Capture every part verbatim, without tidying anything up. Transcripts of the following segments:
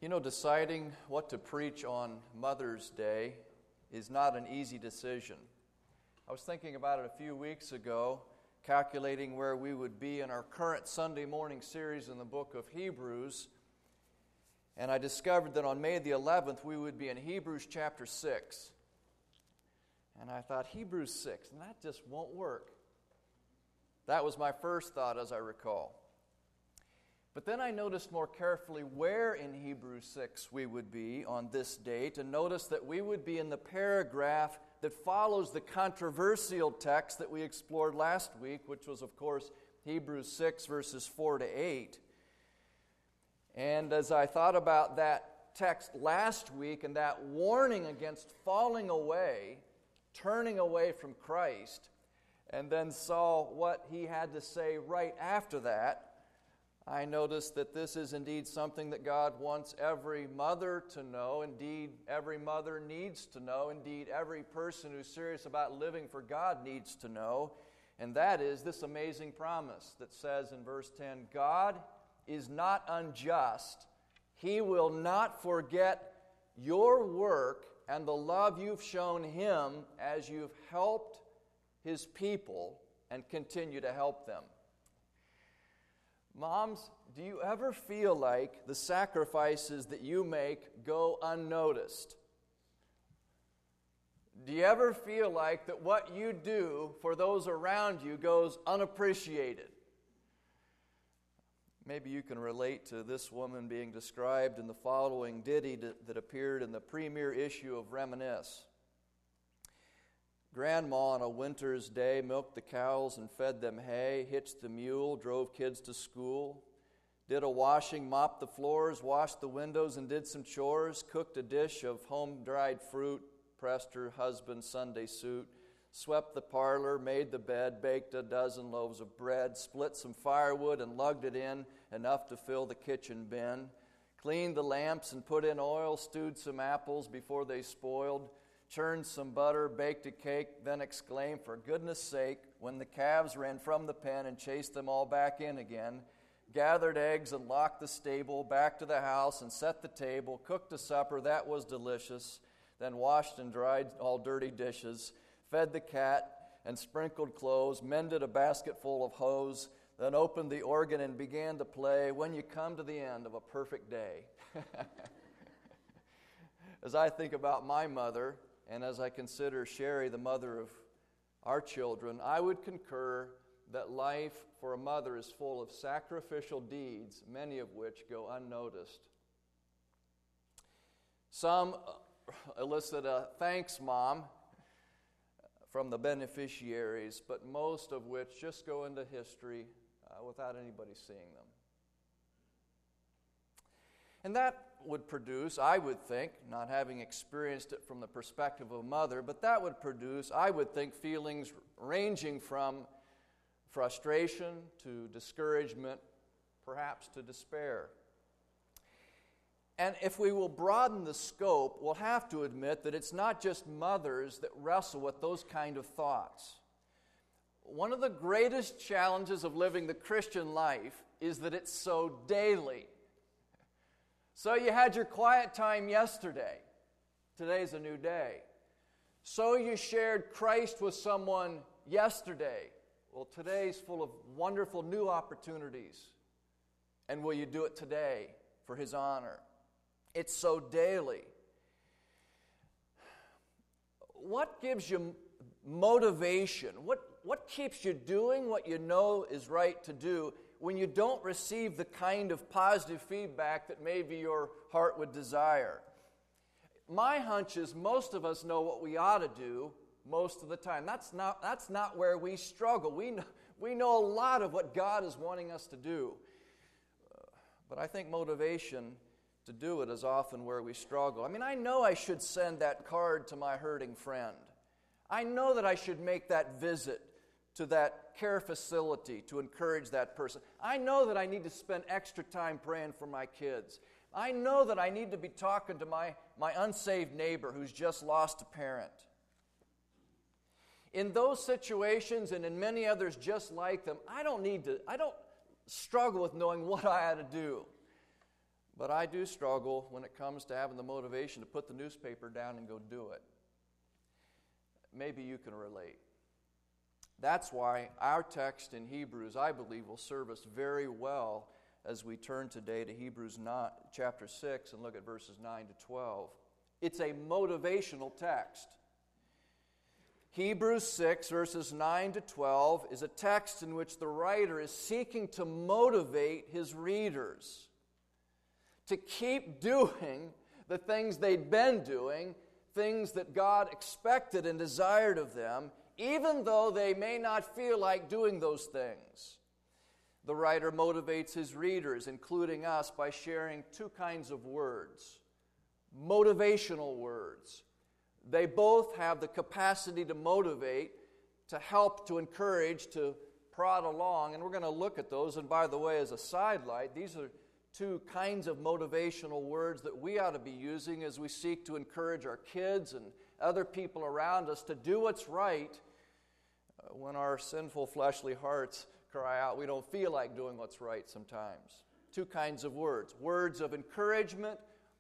You know, deciding what to preach on Mother's Day is not an easy decision. I was thinking about it a few weeks ago, calculating where we would be in our current Sunday morning series in the book of Hebrews, and I discovered that on May the eleventh we would be in Hebrews chapter six. And I thought, Hebrews six, and that just won't work. That was my first thought, as I recall. But then I noticed more carefully where in Hebrews six we would be on this date, and noticed that we would be in the paragraph that follows the controversial text that we explored last week, which was, of course, Hebrews six, verses four to eight. And as I thought about that text last week and that warning against falling away, turning away from Christ, and then saw what he had to say right after that, I noticed that this is indeed something that God wants every mother to know. Indeed, every mother needs to know. Indeed, every person who's serious about living for God needs to know. And that is this amazing promise that says in verse ten, God is not unjust. He will not forget your work and the love you've shown Him as you've helped His people and continue to help them. Moms, do you ever feel like the sacrifices that you make go unnoticed? Do you ever feel like that what you do for those around you goes unappreciated? Maybe you can relate to this woman being described in the following ditty that appeared in the premier issue of Reminisce. Grandma on a winter's day milked the cows and fed them hay, hitched the mule, drove kids to school, did a washing, mopped the floors, washed the windows, and did some chores, cooked a dish of home-dried fruit, pressed her husband's Sunday suit, swept the parlor, made the bed, baked a dozen loaves of bread, split some firewood and lugged it in, enough to fill the kitchen bin, cleaned the lamps and put in oil, stewed some apples before they spoiled, churned some butter, baked a cake, then exclaimed, for goodness sake, when the calves ran from the pen and chased them all back in again, gathered eggs and locked the stable, back to the house and set the table, cooked a supper that was delicious, then washed and dried all dirty dishes, fed the cat and sprinkled clothes, mended a basket full of hose, then opened the organ and began to play When You Come to the End of a Perfect Day. As I think about my mother, and as I consider Sherry, the mother of our children, I would concur that life for a mother is full of sacrificial deeds, many of which go unnoticed. Some elicit a thanks, Mom, from the beneficiaries, but most of which just go into history uh, without anybody seeing them. And that would produce, I would think, not having experienced it from the perspective of a mother, but that would produce, I would think, feelings ranging from frustration to discouragement, perhaps to despair. And if we will broaden the scope, we'll have to admit that it's not just mothers that wrestle with those kind of thoughts. One of the greatest challenges of living the Christian life is that it's so daily. So you had your quiet time yesterday. Today's a new day. So you shared Christ with someone yesterday. Well, today's full of wonderful new opportunities. And will you do it today for His honor? It's so daily. What gives you motivation? What, what keeps you doing what you know is right to do when you don't receive the kind of positive feedback that maybe your heart would desire? My hunch is most of us know what we ought to do most of the time. That's not, that's not where we struggle. We know, we know a lot of what God is wanting us to do. Uh, but I think motivation to do it is often where we struggle. I mean, I know I should send that card to my hurting friend. I know that I should make that visit to that care facility to encourage that person. I know that I need to spend extra time praying for my kids. I know that I need to be talking to my, my unsaved neighbor who's just lost a parent. In those situations and in many others just like them, I don't need to, I don't struggle with knowing what I ought to do. But I do struggle when it comes to having the motivation to put the newspaper down and go do it. Maybe you can relate. That's why our text in Hebrews, I believe, will serve us very well as we turn today to Hebrews nine, chapter six and look at verses nine to twelve. It's a motivational text. Hebrews six, verses nine to twelve, is a text in which the writer is seeking to motivate his readers to keep doing the things they'd been doing, things that God expected and desired of them, even though they may not feel like doing those things. The writer motivates his readers, including us, by sharing two kinds of words. Motivational words. They both have the capacity to motivate, to help, to encourage, to prod along, and we're going to look at those. And by the way, as a sidelight, these are two kinds of motivational words that we ought to be using as we seek to encourage our kids and other people around us to do what's right uh, when our sinful fleshly hearts cry out we don't feel like doing what's right sometimes. Two kinds of words. Words of encouragement,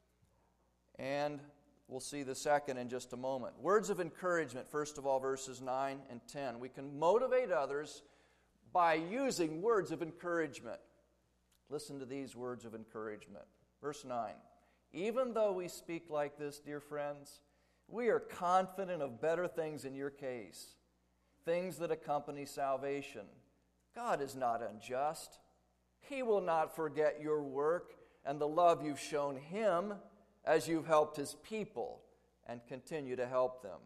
and we'll see the second in just a moment. Words of encouragement, first of all, verses nine and ten. We can motivate others by using words of encouragement. Listen to these words of encouragement. Verse nine. Even though we speak like this, dear friends, we are confident of better things in your case, things that accompany salvation. God is not unjust. He will not forget your work and the love you've shown Him as you've helped His people and continue to help them.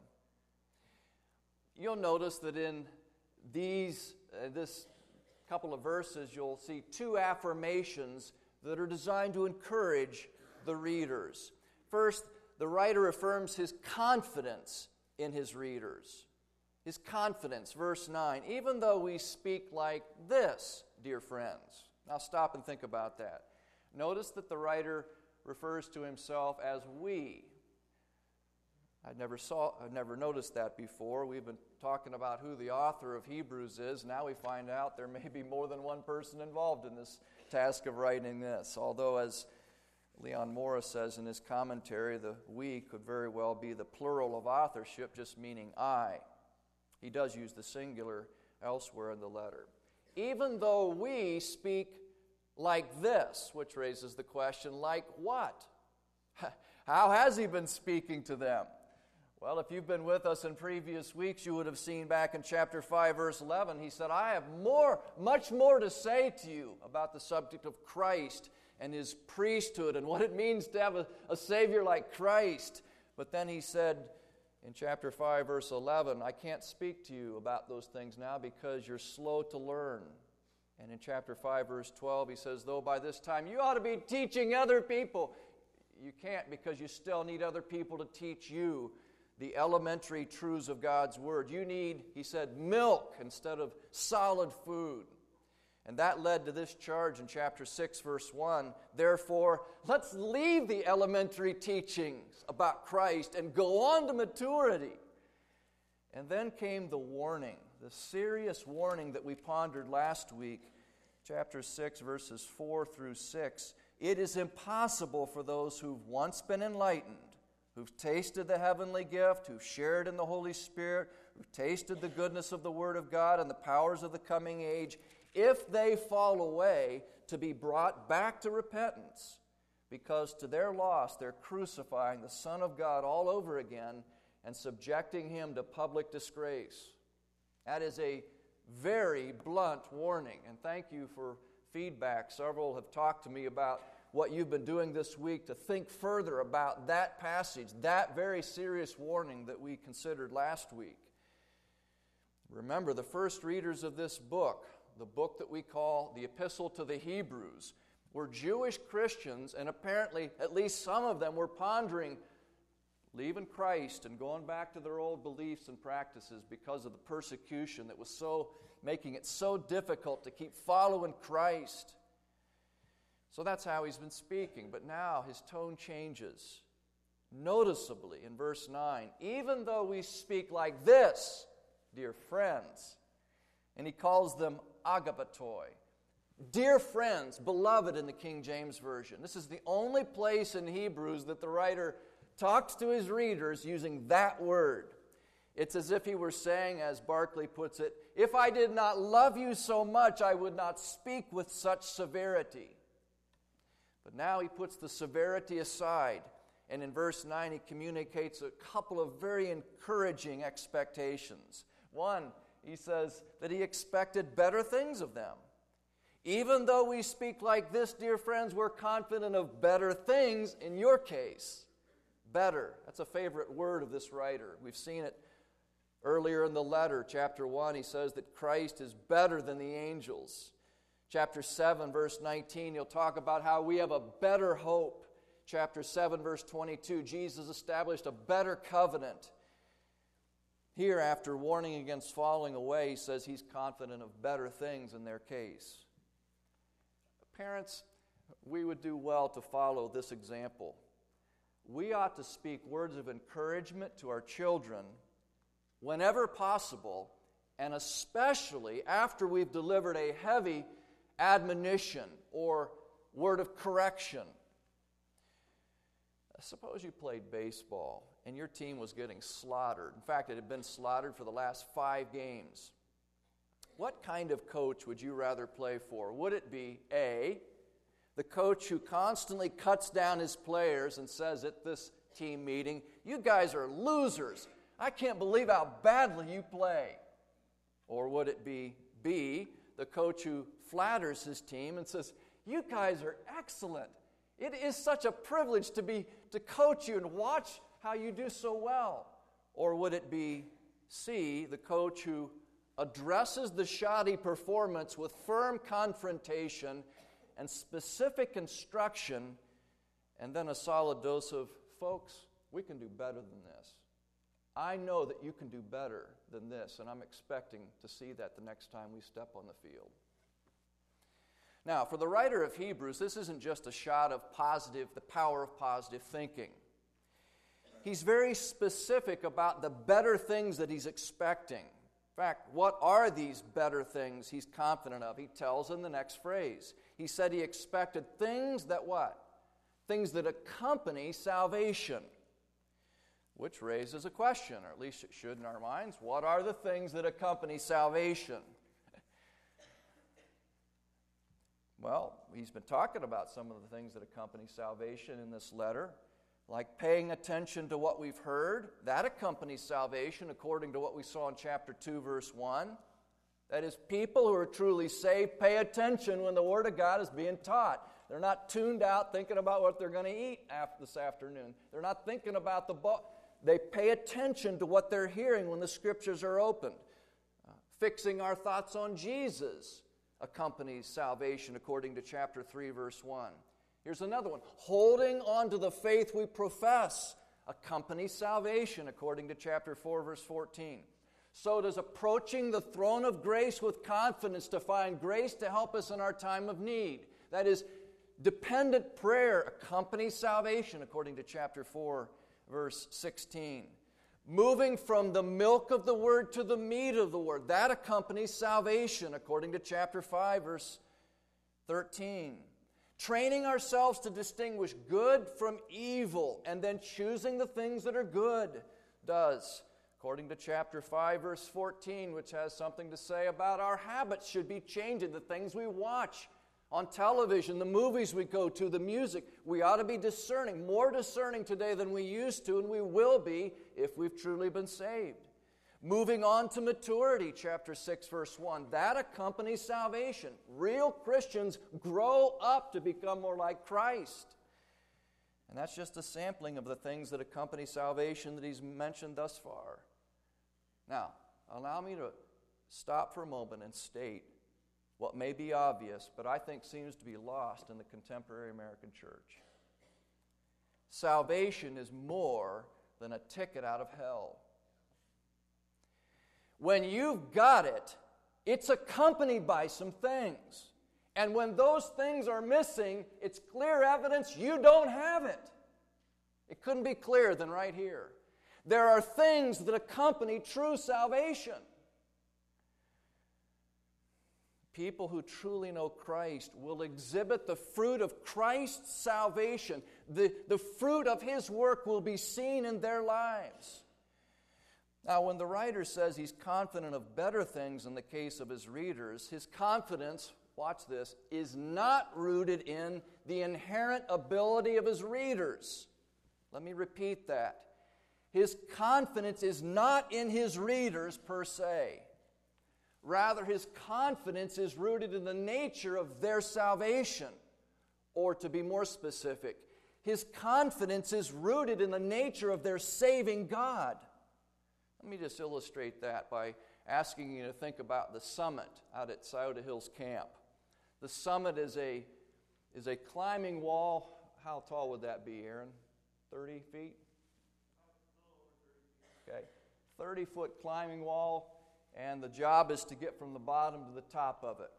You'll notice that in these uh, this couple of verses, you'll see two affirmations that are designed to encourage the readers. First, the writer affirms his confidence in his readers. His confidence, verse nine, even though we speak like this, dear friends. Now stop and think about that. Notice that the writer refers to himself as we. I never saw, I never noticed that before. We've been talking about who the author of Hebrews is. Now we find out there may be more than one person involved in this task of writing this. Although, as Leon Morris says in his commentary, the we could very well be the plural of authorship, just meaning I. He does use the singular elsewhere in the letter. Even though we speak like this, which raises the question, like what? How has he been speaking to them? Well, if you've been with us in previous weeks, you would have seen back in chapter five, verse eleven, he said, I have more, much more to say to you about the subject of Christ and His priesthood and what it means to have a, a Savior like Christ. But then he said in chapter five, verse eleven, I can't speak to you about those things now because you're slow to learn. And in chapter five, verse twelve, he says, though by this time you ought to be teaching other people, you can't because you still need other people to teach you the elementary truths of God's Word. You need, he said, milk instead of solid food. And that led to this charge in chapter six, verse one. Therefore, let's leave the elementary teachings about Christ and go on to maturity. And then came the warning, the serious warning that we pondered last week, chapter six, verses four through six. It is impossible for those who've once been enlightened, who've tasted the heavenly gift, who've shared in the Holy Spirit, who've tasted the goodness of the Word of God and the powers of the coming age, if they fall away, to be brought back to repentance, because to their loss they're crucifying the Son of God all over again and subjecting Him to public disgrace. That is a very blunt warning, and thank you for feedback. Several have talked to me about what you've been doing this week to think further about that passage, that very serious warning that we considered last week. Remember, the first readers of this book, the book that we call the Epistle to the Hebrews, were Jewish Christians, and apparently at least some of them were pondering leaving Christ and going back to their old beliefs and practices because of the persecution that was so making it so difficult to keep following Christ. So that's how he's been speaking. But now his tone changes noticeably in verse nine. Even though we speak like this, dear friends, and he calls them agapatoi, Dear friends, beloved in the King James Version. This is the only place in Hebrews that the writer talks to his readers using that word. It's as if he were saying, as Barclay puts it, if I did not love you so much, I would not speak with such severity. But now he puts the severity aside, and in verse nine he communicates a couple of very encouraging expectations. One, he says that he expected better things of them. Even though we speak like this, dear friends, we're confident of better things in your case. Better. That's a favorite word of this writer. We've seen it earlier in the letter. Chapter one, he says that Christ is better than the angels. Chapter seven, verse nineteen, he'll talk about how we have a better hope. Chapter seven, verse twenty-two, Jesus established a better covenant. Here, after warning against falling away, he says he's confident of better things in their case. Parents, we would do well to follow this example. We ought to speak words of encouragement to our children whenever possible, and especially after we've delivered a heavy admonition or word of correction. Suppose you played baseball and your team was getting slaughtered. In fact, it had been slaughtered for the last five games. What kind of coach would you rather play for? Would it be A, the coach who constantly cuts down his players and says at this team meeting, you guys are losers. I can't believe how badly you play. Or would it be B, the coach who flatters his team and says, you guys are excellent. It is such a privilege to be to coach you and watch how you do so well. Or would it be C, the coach who addresses the shoddy performance with firm confrontation and specific instruction, and then a solid dose of, folks, we can do better than this. I know that you can do better than this, and I'm expecting to see that the next time we step on the field. Now, for the writer of Hebrews, this isn't just a shot of positive, the power of positive thinking. He's very specific about the better things that he's expecting. In fact, what are these better things he's confident of? He tells in the next phrase. He said he expected things that what? Things that accompany salvation. Which raises a question, or at least it should in our minds. What are the things that accompany salvation? Well, he's been talking about some of the things that accompany salvation in this letter, like paying attention to what we've heard. That accompanies salvation according to what we saw in chapter two, verse one. That is, people who are truly saved pay attention when the Word of God is being taught. They're not tuned out thinking about what they're going to eat after this afternoon. They're not thinking about the book. They pay attention to what they're hearing when the Scriptures are opened. Uh, fixing our thoughts on Jesus accompanies salvation according to chapter three, verse one. Here's another one. Holding on to the faith we profess accompanies salvation according to chapter four, verse fourteen. So does approaching the throne of grace with confidence to find grace to help us in our time of need. That is, dependent prayer accompanies salvation according to chapter four, verse sixteen. Moving from the milk of the Word to the meat of the Word. That accompanies salvation according to chapter five, verse thirteen. Training ourselves to distinguish good from evil and then choosing the things that are good does. According to chapter five, verse fourteen, which has something to say about our habits should be changing, the things we watch on television, the movies we go to, the music. We ought to be discerning, more discerning today than we used to, and we will be if we've truly been saved. Moving on to maturity, chapter six, verse one. That accompanies salvation. Real Christians grow up to become more like Christ. And that's just a sampling of the things that accompany salvation that he's mentioned thus far. Now, allow me to stop for a moment and state what may be obvious, but I think seems to be lost in the contemporary American church. Salvation is more than a ticket out of hell. When you've got it, it's accompanied by some things. And when those things are missing, it's clear evidence you don't have it. It couldn't be clearer than right here. There are things that accompany true salvation. people who truly know Christ will exhibit the fruit of Christ's salvation. The, the fruit of His work will be seen in their lives. Now, when the writer says he's confident of better things in the case of his readers, his confidence, watch this, is not rooted in the inherent ability of his readers. Let me repeat that. His confidence is not in his readers per se. Rather, his confidence is rooted in the nature of their salvation. Or to be more specific, his confidence is rooted in the nature of their saving God. Let me just illustrate that by asking you to think about the summit out at Scioto Hills Camp. The summit is a, is a climbing wall. How tall would that be, Aaron? thirty feet? Okay, thirty-foot climbing wall. And the job is to get from the bottom to the top of it.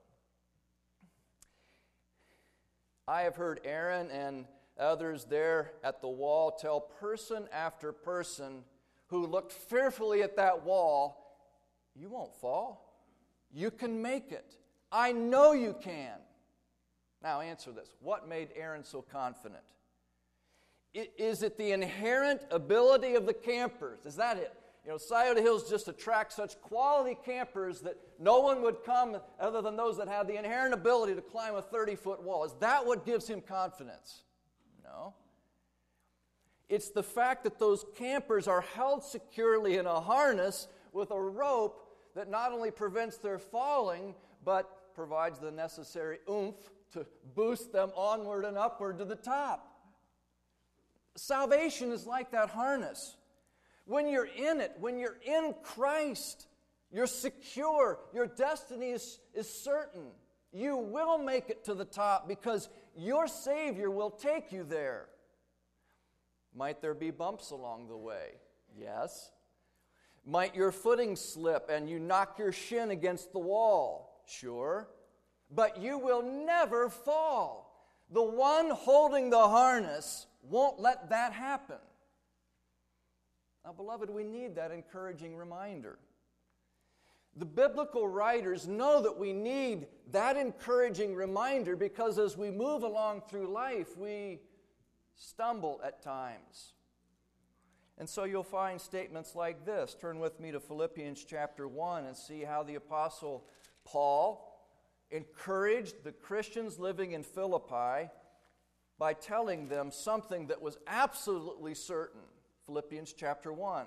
I have heard Aaron and others there at the wall tell person after person who looked fearfully at that wall, you won't fall. You can make it. I know you can. Now answer this. What made Aaron so confident? Is it the inherent ability of the campers? Is that it? You know, Scioto Hills just attracts such quality campers that no one would come other than those that have the inherent ability to climb a thirty-foot wall. Is that what gives him confidence? No. It's the fact that those campers are held securely in a harness with a rope that not only prevents their falling, but provides the necessary oomph to boost them onward and upward to the top. Salvation is like that harness. When you're in it, when you're in Christ, you're secure. Your destiny is, is certain. You will make it to the top because your Savior will take you there. Might there be bumps along the way? Yes. Might your footing slip and you knock your shin against the wall? Sure. But you will never fall. The one holding the harness won't let that happen. Now, beloved, we need that encouraging reminder. The biblical writers know that we need that encouraging reminder because as we move along through life, we stumble at times. And so you'll find statements like this. Turn with me to Philippians chapter one and see how the Apostle Paul encouraged the Christians living in Philippi by telling them something that was absolutely certain. Philippians chapter one,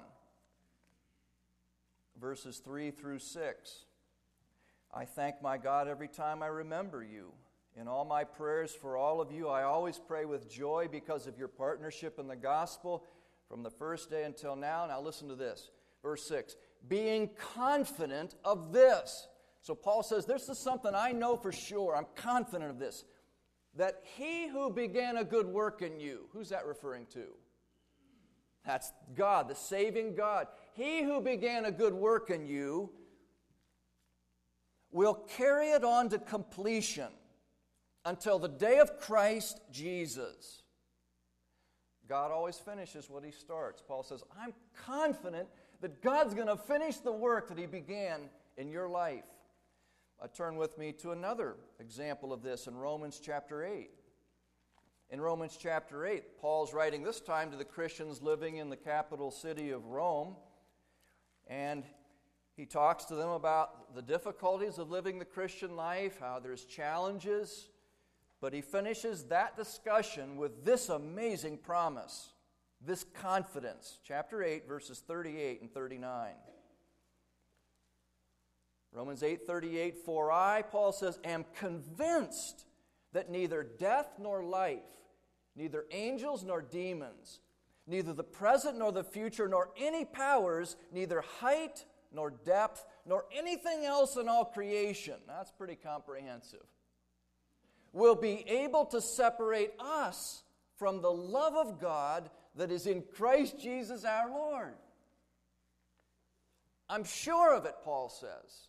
verses three through six. I thank my God every time I remember you. In all my prayers for all of you, I always pray with joy because of your partnership in the gospel from the first day until now. Now listen to this. Verse six. Being confident of this. So Paul says, this is something I know for sure. I'm confident of this. That he who began a good work in you. Who's that referring to? That's God, the saving God. He who began a good work in you will carry it on to completion until the day of Christ Jesus. God always finishes what He starts. Paul says, I'm confident that God's going to finish the work that He began in your life. Uh, turn with me to another example of this in Romans chapter eight. In Romans chapter eight, Paul's writing this time to the Christians living in the capital city of Rome, and he talks to them about the difficulties of living the Christian life, how there's challenges, but he finishes that discussion with this amazing promise, this confidence. Chapter eight, verses thirty-eight and thirty-nine. Romans eight thirty-eight, for I, Paul says, am convinced that neither death nor life, neither angels nor demons, neither the present nor the future, nor any powers, neither height nor depth, nor anything else in all creation, that's pretty comprehensive, will be able to separate us from the love of God that is in Christ Jesus our Lord. I'm sure of it, Paul says.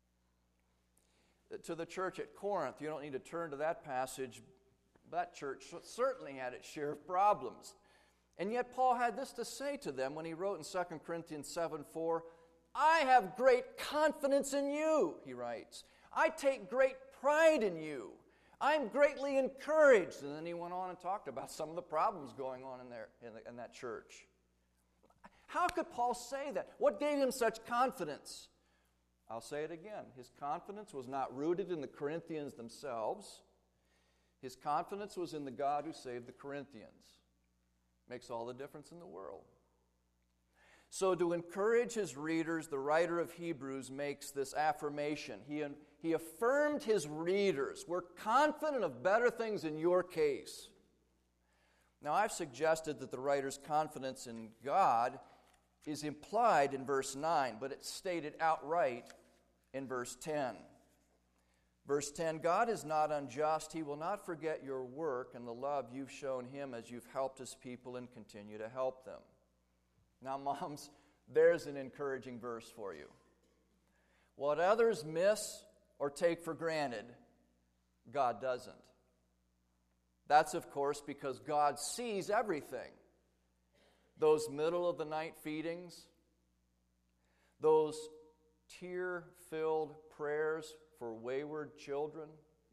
To the church at Corinth, you don't need to turn to that passage. That church certainly had its share of problems. And yet Paul had this to say to them when he wrote in Second Corinthians seven four, I have great confidence in you, he writes. I take great pride in you. I'm greatly encouraged. And then he went on and talked about some of the problems going on in there in, the, in that church. How could Paul say that? What gave him such confidence? I'll say it again. His confidence was not rooted in the Corinthians themselves. His confidence was in the God who saved the Corinthians. Makes all the difference in the world. So to encourage his readers, the writer of Hebrews makes this affirmation. He, he affirmed his readers, we're confident of better things in your case. Now I've suggested that the writer's confidence in God is implied in verse nine, but it's stated outright in verse ten. Verse ten, God is not unjust. He will not forget your work and the love you've shown him as you've helped his people and continue to help them. Now, moms, there's an encouraging verse for you. What others miss or take for granted, God doesn't. That's, of course, because God sees everything. Those middle-of-the-night feedings, those tear-filled prayers for wayward children,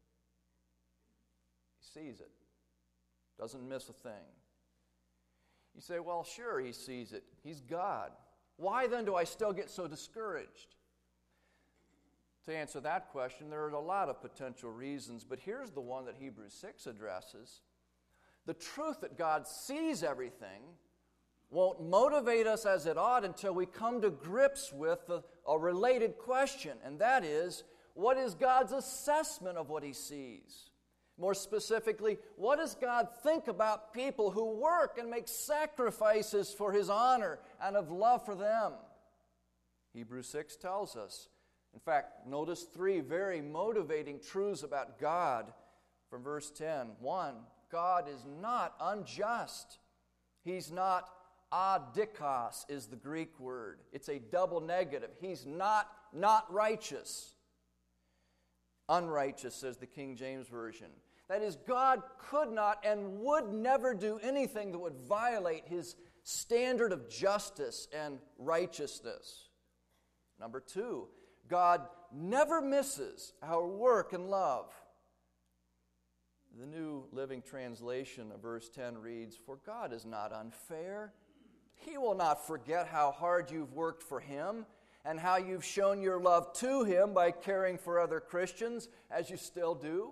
he sees it. Doesn't miss a thing. You say, well, sure, he sees it. He's God. Why then do I still get so discouraged? To answer that question, there are a lot of potential reasons, but here's the one that Hebrews six addresses. The truth that God sees everything won't motivate us as it ought until we come to grips with a, a related question, and that is, what is God's assessment of what he sees? More specifically, what does God think about people who work and make sacrifices for his honor and of love for them? Hebrews six tells us. In fact, notice three very motivating truths about God from verse ten. One, God is not unjust. He's not adikos is the Greek word. It's a double negative. He's not not righteous. Unrighteous, says the King James Version. That is, God could not and would never do anything that would violate his standard of justice and righteousness. Number two, God never misses our work and love. The New Living Translation of verse ten reads, "For God is not unfair. He will not forget how hard you've worked for him and how you've shown your love to him by caring for other Christians, as you still do."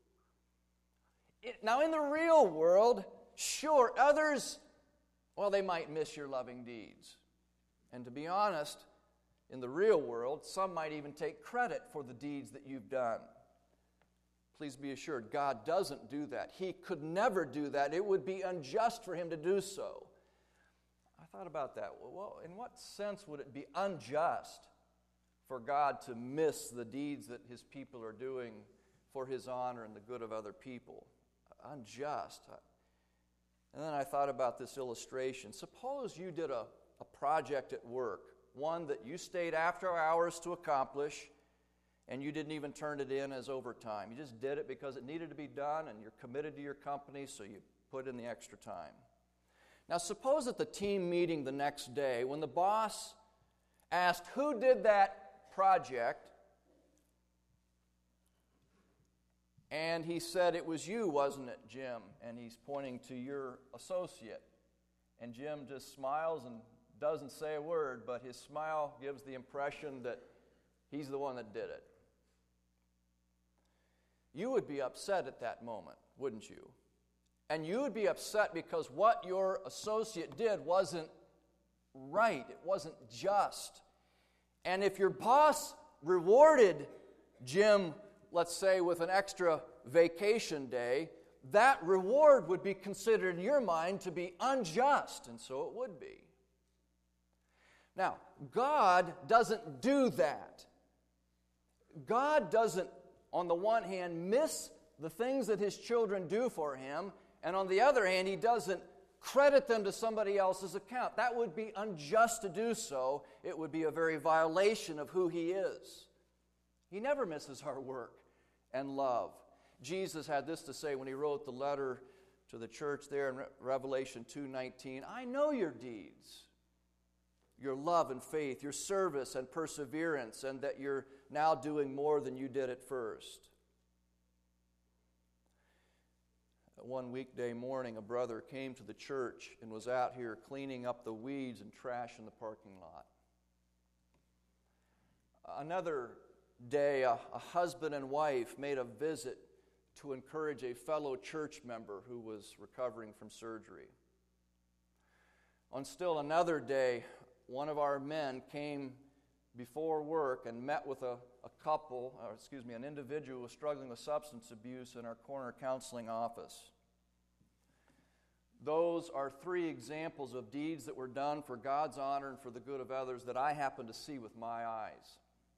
It, now, in the real world, sure, others, well, they might miss your loving deeds. And to be honest, in the real world, some might even take credit for the deeds that you've done. Please be assured, God doesn't do that. He could never do that. It would be unjust for him to do so. I thought about that. Well, in what sense would it be unjust for God to miss the deeds that his people are doing for his honor and the good of other people? Unjust. And then I thought about this illustration. Suppose you did a, a project at work, one that you stayed after hours to accomplish, and you didn't even turn it in as overtime. You just did it because it needed to be done, and you're committed to your company, so you put in the extra time. Now, suppose at the team meeting the next day, when the boss asked, who did that project? And he said, it was you, wasn't it, Jim? And he's pointing to your associate. And Jim just smiles and doesn't say a word, but his smile gives the impression that he's the one that did it. You would be upset at that moment, wouldn't you? And you would be upset because what your associate did wasn't right. It wasn't just. And if your boss rewarded Jim, let's say, with an extra vacation day, that reward would be considered in your mind to be unjust, and so it would be. Now, God doesn't do that. God doesn't, on the one hand, miss the things that his children do for him, and on the other hand, he doesn't credit them to somebody else's account. That would be unjust to do so. It would be a very violation of who he is. He never misses our work and love. Jesus had this to say when he wrote the letter to the church there in Revelation two nineteen. I know your deeds, your love and faith, your service and perseverance, and that you're now doing more than you did at first. One weekday morning, a brother came to the church and was out here cleaning up the weeds and trash in the parking lot. Another day, a, a husband and wife made a visit to encourage a fellow church member who was recovering from surgery. On still another day, one of our men came before work and met with a, a couple, or excuse me, an individual who was struggling with substance abuse in our corner counseling office. Those are three examples of deeds that were done for God's honor and for the good of others that I happen to see with my eyes.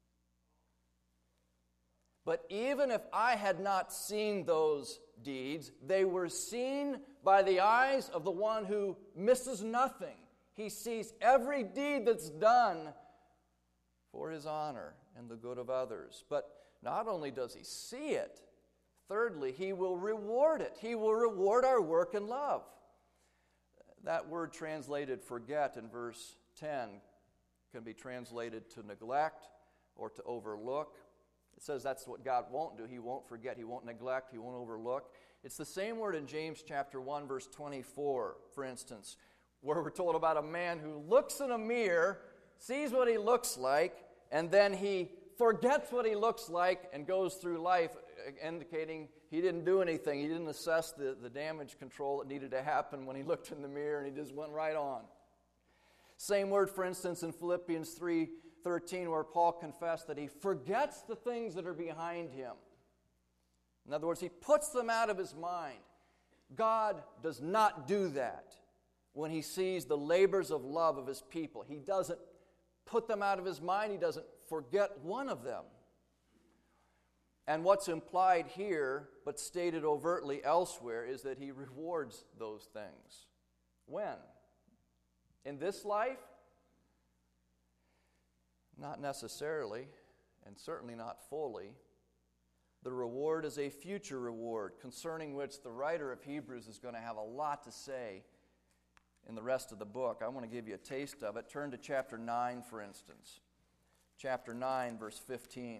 But even if I had not seen those deeds, they were seen by the eyes of the one who misses nothing. He sees every deed that's done for his honor and the good of others. But not only does he see it, thirdly, he will reward it. He will reward our work and love. That word translated forget in verse ten can be translated to neglect or to overlook. It says that's what God won't do. He won't forget. He won't neglect. He won't overlook. It's the same word in James chapter one, verse twenty-four, for instance, where we're told about a man who looks in a mirror, sees what he looks like, and then he forgets what he looks like and goes through life indicating he didn't do anything. He didn't assess the, the damage control that needed to happen when he looked in the mirror, and he just went right on. Same word, for instance, in Philippians three thirteen, where Paul confessed that he forgets the things that are behind him. In other words, he puts them out of his mind. God does not do that when he sees the labors of love of his people. He doesn't put them out of his mind. He doesn't forget one of them. And what's implied here, but stated overtly elsewhere, is that he rewards those things. When? In this life? Not necessarily, and certainly not fully. The reward is a future reward, concerning which the writer of Hebrews is going to have a lot to say in the rest of the book. I want to give you a taste of it. Turn to chapter nine, for instance. Chapter nine, verse fifteen.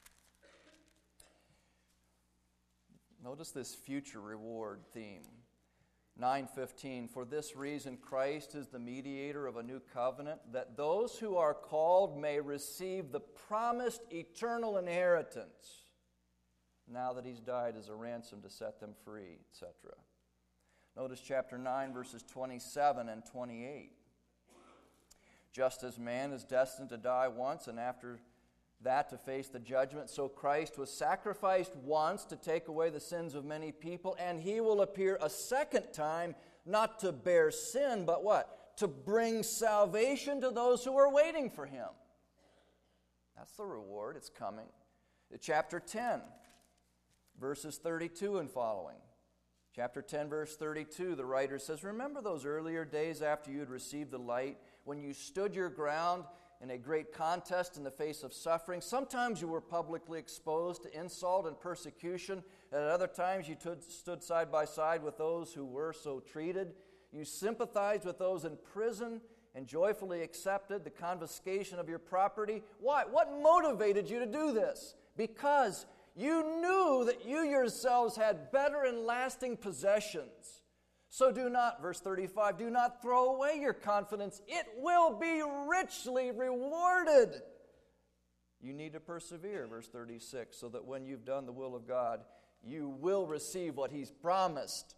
Notice this future reward theme. nine fifteen, for this reason Christ is the mediator of a new covenant, that those who are called may receive the promised eternal inheritance, now that he's died as a ransom to set them free, et cetera. Notice chapter nine, verses twenty-seven and twenty-eight. Just as man is destined to die once, and after that to face the judgment, so Christ was sacrificed once to take away the sins of many people, and he will appear a second time, not to bear sin, but what? To bring salvation to those who are waiting for him. That's the reward. It's coming. Chapter ten, verses thirty-two and following. Chapter ten, verse thirty-two, the writer says, remember those earlier days after you had received the light, when you stood your ground in a great contest in the face of suffering. Sometimes you were publicly exposed to insult and persecution. At other times you t- stood side by side with those who were so treated. You sympathized with those in prison and joyfully accepted the confiscation of your property. Why? What motivated you to do this? Because you knew that you yourselves had better and lasting possessions. So do not, verse thirty-five, do not throw away your confidence. It will be richly rewarded. You need to persevere, verse thirty-six, so that when you've done the will of God, you will receive what he's promised.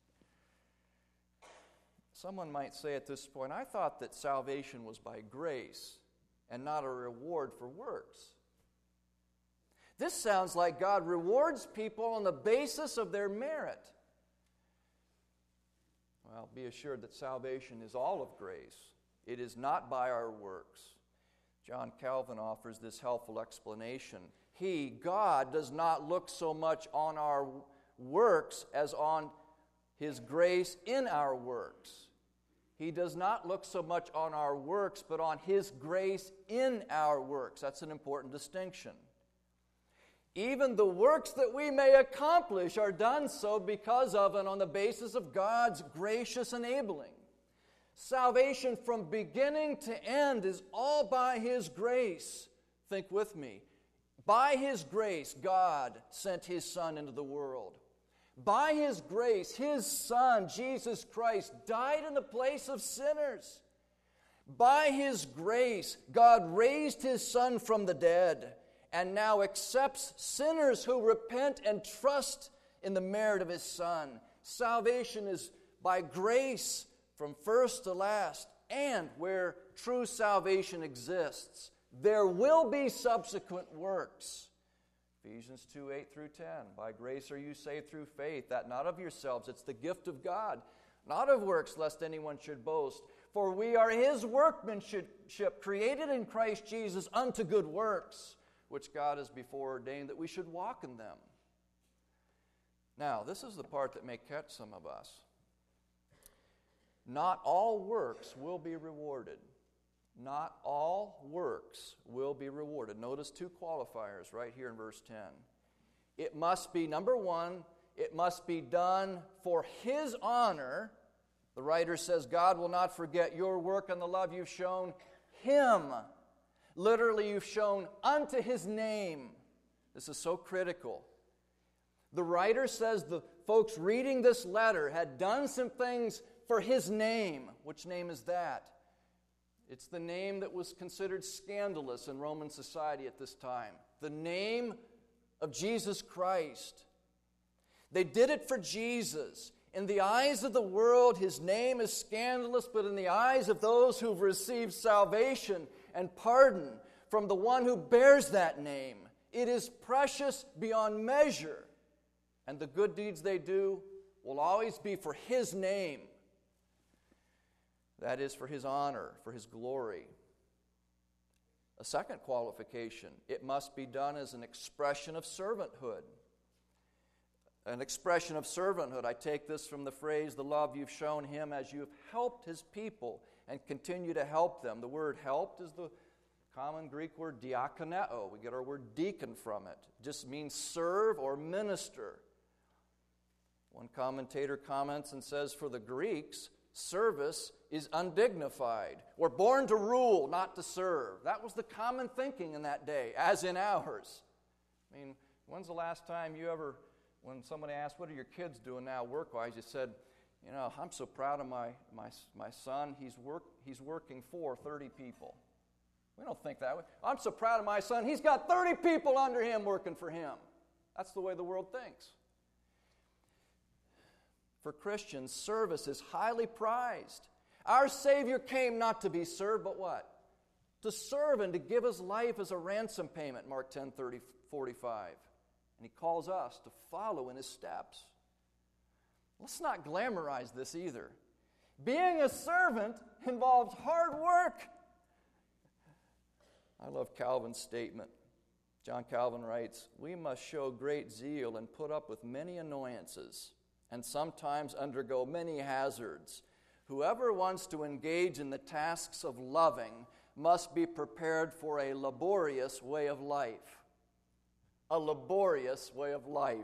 Someone might say at this point, I thought that salvation was by grace and not a reward for works. This sounds like God rewards people on the basis of their merit. Well, be assured that salvation is all of grace. It is not by our works. John Calvin offers this helpful explanation. He, God, does not look so much on our works as on his grace in our works. He does not look so much on our works, but on his grace in our works. That's an important distinction. Even the works that we may accomplish are done so because of and on the basis of God's gracious enabling. Salvation from beginning to end is all by his grace. Think with me. By His grace, God sent His Son into the world. By His grace, His Son, Jesus Christ, died in the place of sinners. By His grace, God raised His Son from the dead and now accepts sinners who repent and trust in the merit of His Son. Salvation is by grace from first to last, and where true salvation exists, there will be subsequent works. Ephesians two, eight through ten. By grace are you saved through faith, that not of yourselves, it's the gift of God, not of works, lest anyone should boast. For we are His workmanship, created in Christ Jesus unto good works, which God has before ordained that we should walk in them. Now, this is the part that may catch some of us. Not all works will be rewarded. Not all works will be rewarded. Notice two qualifiers right here in verse ten. It must be, number one, it must be done for His honor. The writer says, God will not forget your work and the love you've shown Him. Literally, you've shown unto His name. This is so critical. The writer says the folks reading this letter had done some things for His name. Which name is that? It's the name that was considered scandalous in Roman society at this time. The name of Jesus Christ. They did it for Jesus. In the eyes of the world, His name is scandalous, but in the eyes of those who've received salvation and pardon from the one who bears that name, it is precious beyond measure. And the good deeds they do will always be for His name. That is, for His honor, for His glory. A second qualification, it must be done as an expression of servanthood. An expression of servanthood. I take this from the phrase, the love you've shown Him as you have helped His people and continue to help them. The word helped is the common Greek word diakoneo. We get our word deacon from it. It just means serve or minister. One commentator comments and says, for the Greeks, service is undignified. We're born to rule, not to serve. That was the common thinking in that day, as in ours. I mean, when's the last time you ever, when somebody asked, what are your kids doing now work-wise, you said, you know, I'm so proud of my my, my son. He's work he's working for thirty people. We don't think that way. I'm so proud of my son. He's got thirty people under him working for him. That's the way the world thinks. For Christians, service is highly prized. Our Savior came not to be served, but what? To serve and to give His life as a ransom payment, Mark ten, thirty, forty-five. And He calls us to follow in His steps. Let's not glamorize this either. Being a servant involves hard work. I love Calvin's statement. John Calvin writes, we must show great zeal and put up with many annoyances and sometimes undergo many hazards. Whoever wants to engage in the tasks of loving must be prepared for a laborious way of life. A laborious way of life.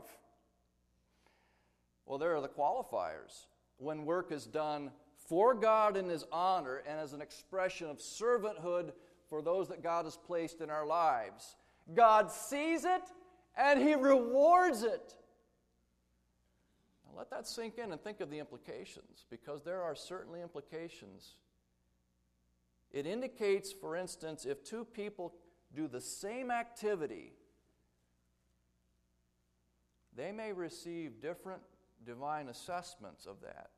Well, there are the qualifiers. When work is done for God in His honor and as an expression of servanthood for those that God has placed in our lives, God sees it and He rewards it. Let that sink in and think of the implications, because there are certainly implications. It indicates, for instance, if two people do the same activity, they may receive different divine assessments of that.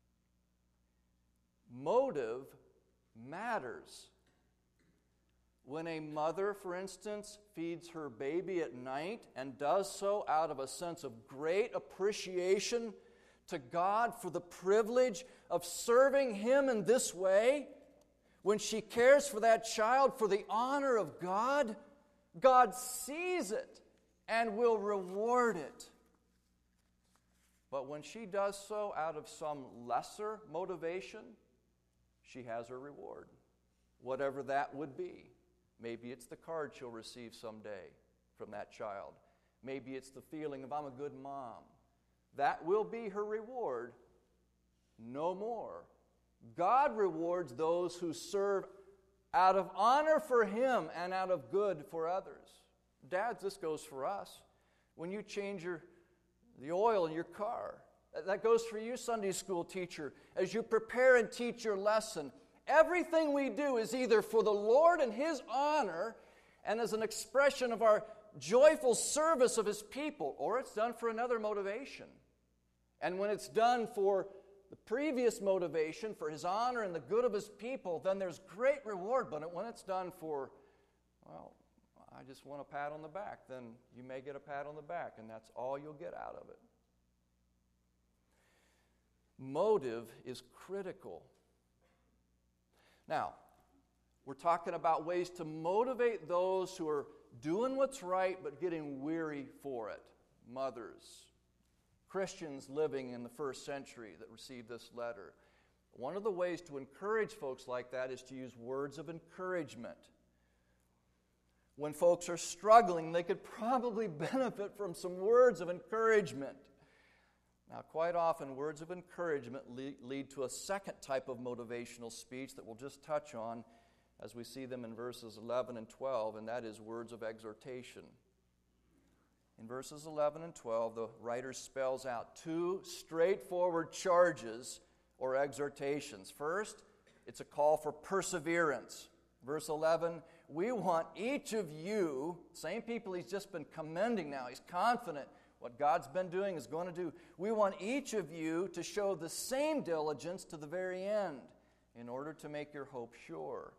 Motive matters. When a mother, for instance, feeds her baby at night and does so out of a sense of great appreciation to God for the privilege of serving Him in this way, when she cares for that child for the honor of God, God sees it and will reward it. But when she does so out of some lesser motivation, she has her reward, whatever that would be. Maybe it's the card she'll receive someday from that child. Maybe it's the feeling of, I'm a good mom. That will be her reward, no more. God rewards those who serve out of honor for Him and out of good for others. Dads, this goes for us. When you change your the oil in your car, that goes for you, Sunday school teacher, as you prepare and teach your lesson. Everything we do is either for the Lord and His honor and as an expression of our joyful service of His people, or it's done for another motivation. And when it's done for the previous motivation, for His honor and the good of His people, then there's great reward. But when it's done for, well, I just want a pat on the back, then you may get a pat on the back, and that's all you'll get out of it. Motive is critical. Now, we're talking about ways to motivate those who are doing what's right but getting weary for it. Mothers, Christians living in the first century that received this letter. One of the ways to encourage folks like that is to use words of encouragement. When folks are struggling, they could probably benefit from some words of encouragement. Now, quite often, words of encouragement lead, lead to a second type of motivational speech that we'll just touch on as we see them in verses eleven and twelve, and that is words of exhortation. In verses eleven and twelve, the writer spells out two straightforward charges or exhortations. First, it's a call for perseverance. Verse eleven, we want each of you, same people he's just been commending now, he's confident what God's been doing is going to do. We want each of you to show the same diligence to the very end in order to make your hope sure.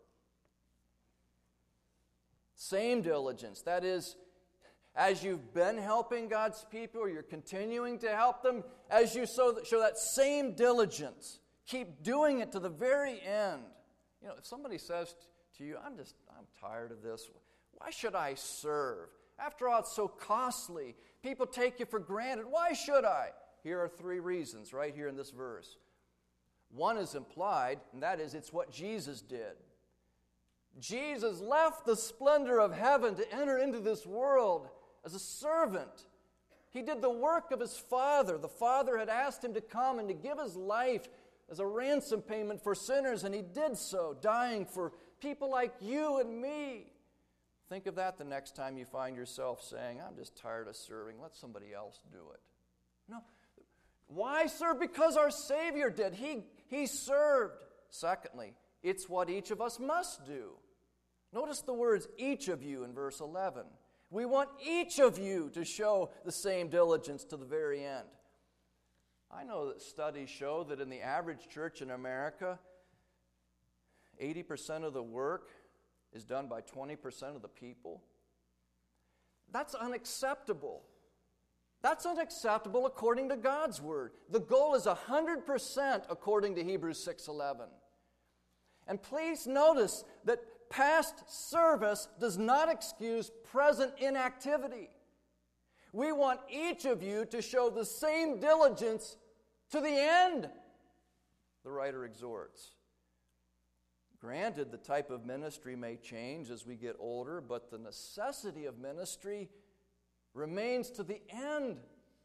Same diligence. That is, as you've been helping God's people, or you're continuing to help them, as you show that same diligence, keep doing it to the very end. You know, if somebody says to you, I'm just, I'm tired of this. Why should I serve? After all, it's so costly. People take you for granted. Why should I? Here are three reasons right here in this verse. One is implied, and that is it's what Jesus did. Jesus left the splendor of heaven to enter into this world as a servant. He did the work of His Father. The Father had asked Him to come and to give His life as a ransom payment for sinners, and He did so, dying for people like you and me. Think of that the next time you find yourself saying, I'm just tired of serving. Let somebody else do it. No. Why serve? Because our Savior did. He, he served. Secondly, it's what each of us must do. Notice the words, each of you, in verse eleven. We want each of you to show the same diligence to the very end. I know that studies show that in the average church in America, eighty percent of the work is done by twenty percent of the people. That's unacceptable. That's unacceptable according to God's Word. The goal is one hundred percent according to Hebrews six eleven. And please notice that past service does not excuse present inactivity. We want each of you to show the same diligence to the end, the writer exhorts. Granted, the type of ministry may change as we get older, but the necessity of ministry remains to the end,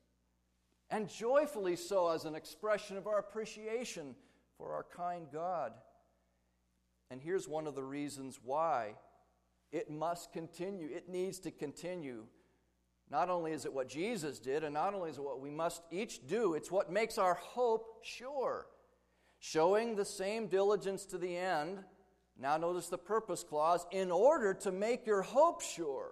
and joyfully so as an expression of our appreciation for our kind God. And here's one of the reasons why it must continue. It needs to continue. Not only is it what Jesus did, and not only is it what we must each do, it's what makes our hope sure. Showing the same diligence to the end. Now notice the purpose clause, in order to make your hope sure.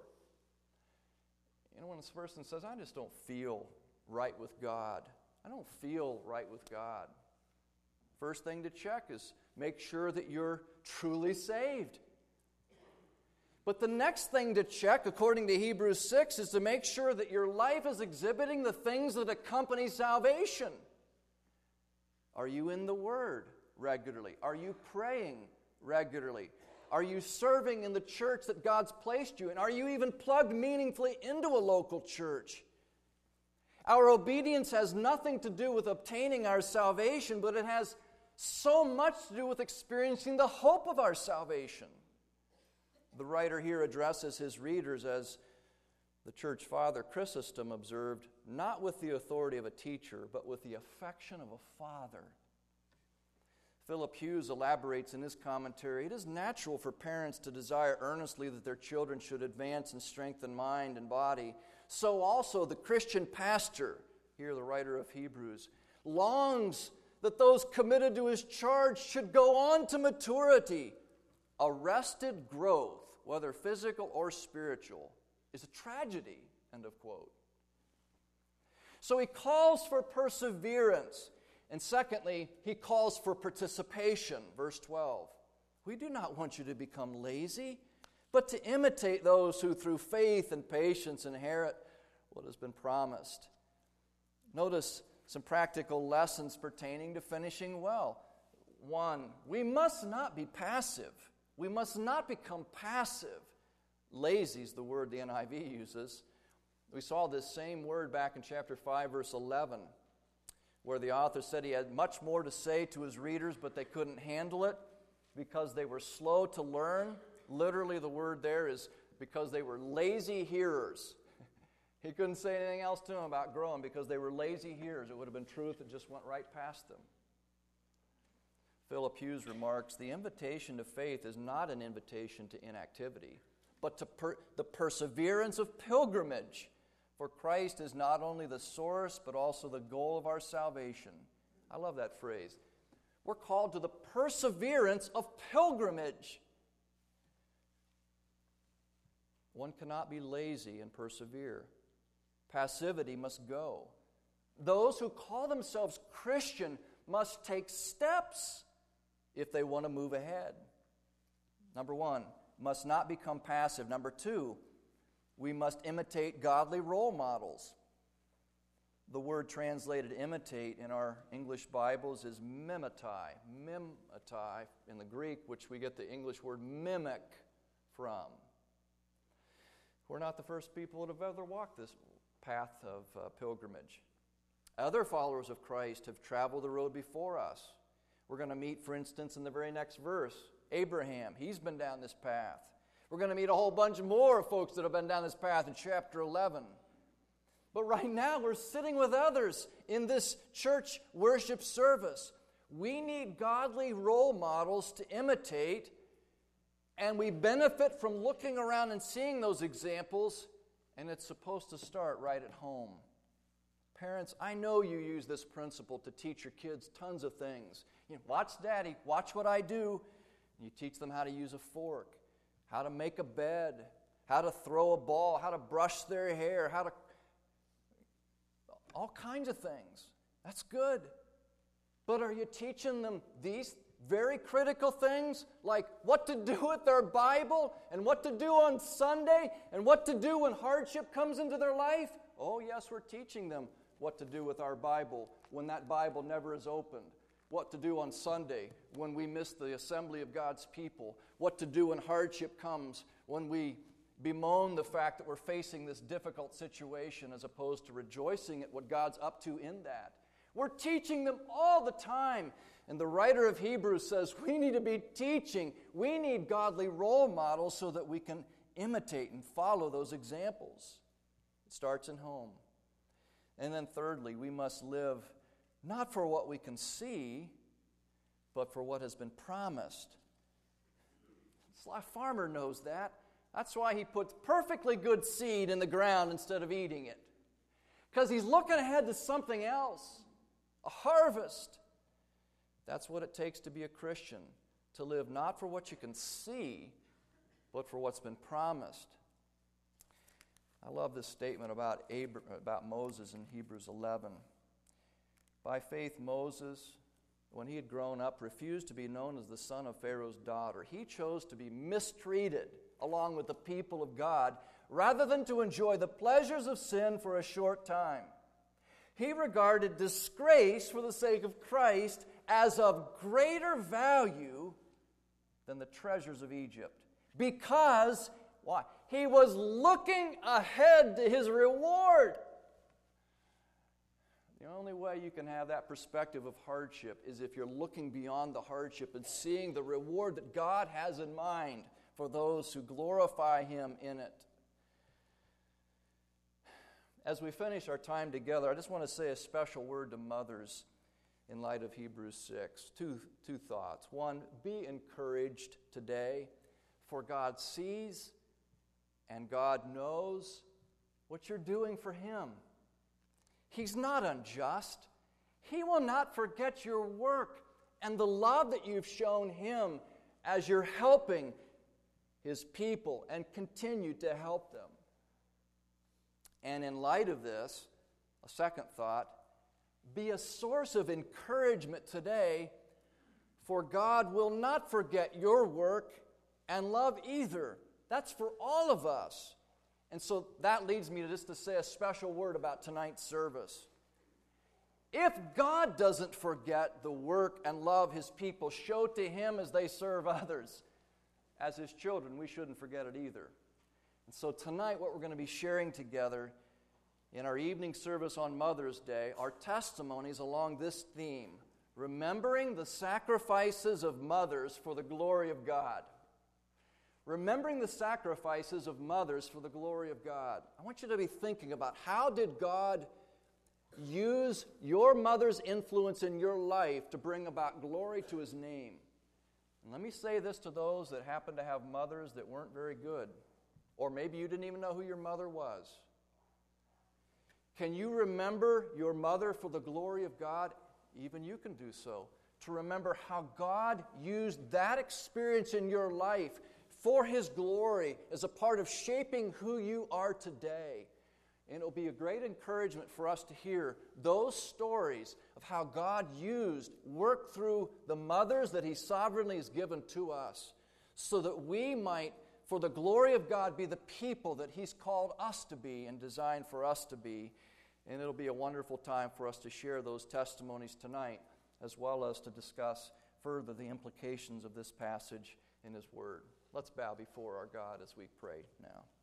You know, when this person says, I just don't feel right with God. I don't feel right with God. First thing to check is make sure that you're truly saved. But the next thing to check, according to Hebrews six, is to make sure that your life is exhibiting the things that accompany salvation. Are you in the Word regularly? Are you praying regularly? Are you serving in the church that God's placed you in? Are you even plugged meaningfully into a local church? Our obedience has nothing to do with obtaining our salvation, but it has so much to do with experiencing the hope of our salvation. The writer here addresses his readers as the church father Chrysostom observed, not with the authority of a teacher, but with the affection of a father. Philip Hughes elaborates in his commentary, it is natural for parents to desire earnestly that their children should advance in strength in mind and body. So also the Christian pastor, here the writer of Hebrews, longs that those committed to his charge should go on to maturity. Arrested growth, whether physical or spiritual, is a tragedy, end of quote. So he calls for perseverance. And secondly, he calls for participation, verse twelve. We do not want you to become lazy, but to imitate those who through faith and patience inherit what has been promised. Notice some practical lessons pertaining to finishing well. One, we must not be passive. We must not become passive. Lazy is the word the N I V uses. We saw this same word back in chapter five, verse eleven, where the author said he had much more to say to his readers, but they couldn't handle it because they were slow to learn. Literally, the word there is because they were lazy hearers. He couldn't say anything else to them about growing because they were lazy hearers. It would have been truth that just went right past them. Philip Hughes remarks, the invitation to faith is not an invitation to inactivity, but to per- the perseverance of pilgrimage. For Christ is not only the source, but also the goal of our salvation. I love that phrase. We're called to the perseverance of pilgrimage. One cannot be lazy and persevere. Passivity must go. Those who call themselves Christian must take steps if they want to move ahead. Number one, must not become passive. Number two, we must imitate godly role models. The word translated imitate in our English Bibles is mimetai. Mimetai in the Greek, which we get the English word mimic from. We're not the first people that have ever walked this path of uh, pilgrimage. Other followers of Christ have traveled the road before us. We're going to meet, for instance, in the very next verse, Abraham. He's been down this path. We're going to meet a whole bunch more folks that have been down this path in chapter eleven. But right now, we're sitting with others in this church worship service. We need godly role models to imitate, and we benefit from looking around and seeing those examples, and it's supposed to start right at home. Parents, I know you use this principle to teach your kids tons of things. You know, watch Daddy, watch what I do. You teach them how to use a fork, how to make a bed, how to throw a ball, how to brush their hair, how to... all kinds of things. That's good. But are you teaching them these very critical things, like what to do with their Bible, and what to do on Sunday, and what to do when hardship comes into their life? Oh, yes, we're teaching them what to do with our Bible when that Bible never is opened. What to do on Sunday when we miss the assembly of God's people. What to do when hardship comes, when we bemoan the fact that we're facing this difficult situation as opposed to rejoicing at what God's up to in that. We're teaching them all the time. And the writer of Hebrews says we need to be teaching. We need godly role models so that we can imitate and follow those examples. It starts in home. And then thirdly, we must live not for what we can see, but for what has been promised. A farmer knows that. That's why he puts perfectly good seed in the ground instead of eating it. Because he's looking ahead to something else, a harvest. That's what it takes to be a Christian, to live not for what you can see, but for what's been promised. I love this statement about Abra- about Moses in Hebrews eleven. By faith, Moses, when he had grown up, refused to be known as the son of Pharaoh's daughter. He chose to be mistreated along with the people of God rather than to enjoy the pleasures of sin for a short time. He regarded disgrace for the sake of Christ as of greater value than the treasures of Egypt. Because, why? He was looking ahead to his reward. The only way you can have that perspective of hardship is if you're looking beyond the hardship and seeing the reward that God has in mind for those who glorify Him in it. As we finish our time together, I just want to say a special word to mothers. in light of Hebrews six. Two, two thoughts. One, be encouraged today, for God sees and God knows what you're doing for Him. He's not unjust. He will not forget your work and the love that you've shown Him as you're helping His people and continue to help them. And in light of this, a second thought, be a source of encouragement today, for God will not forget your work and love either. That's for all of us. And so that leads me to just to say a special word about tonight's service. If God doesn't forget the work and love His people show to Him as they serve others, as His children, we shouldn't forget it either. And so tonight what we're going to be sharing together in our evening service on Mother's Day are testimonies along this theme, remembering the sacrifices of mothers for the glory of God. Remembering the sacrifices of mothers for the glory of God. I want you to be thinking about, how did God use your mother's influence in your life to bring about glory to His name? And let me say this to those that happen to have mothers that weren't very good, or maybe you didn't even know who your mother was. Can you remember your mother for the glory of God? Even you can do so. To remember how God used that experience in your life for His glory as a part of shaping who you are today. And it will be a great encouragement for us to hear those stories of how God used, worked through the mothers that He sovereignly has given to us, so that we might, for the glory of God, be the people that He's called us to be and designed for us to be. And it'll be a wonderful time for us to share those testimonies tonight, as well as to discuss further the implications of this passage in His Word. Let's bow before our God as we pray now.